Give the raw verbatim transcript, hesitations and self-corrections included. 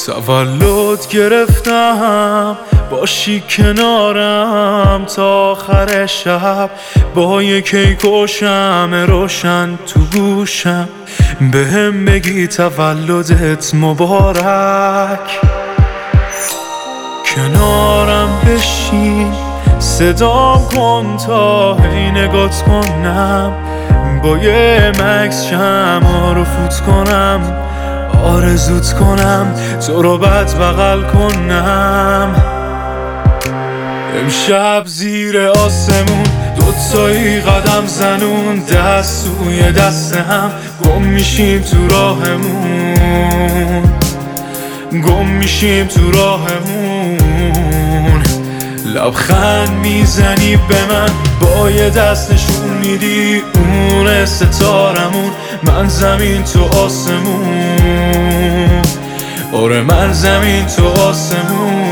تولد گرفتم باشی کنارم تا آخر شب، با یک کیک و شمع روشن تو گوشم بهم بگی تولدت مبارک. کنارم بشین صدام کن تا هی نگات کنم، با یه مکس شمع رو فوت کنم، آرزوت کنم تو رو بد بغل کنم. امشب زیر آسمون دوتایی قدم زنون، دست توی دست هم گم میشیم تو راهمون، گم میشیم تو راهمون. لبخند میزنی به من با یه دست نشون میدی اون ستارمون، من زمین تو آسمون، آره من زمین تو آسمون.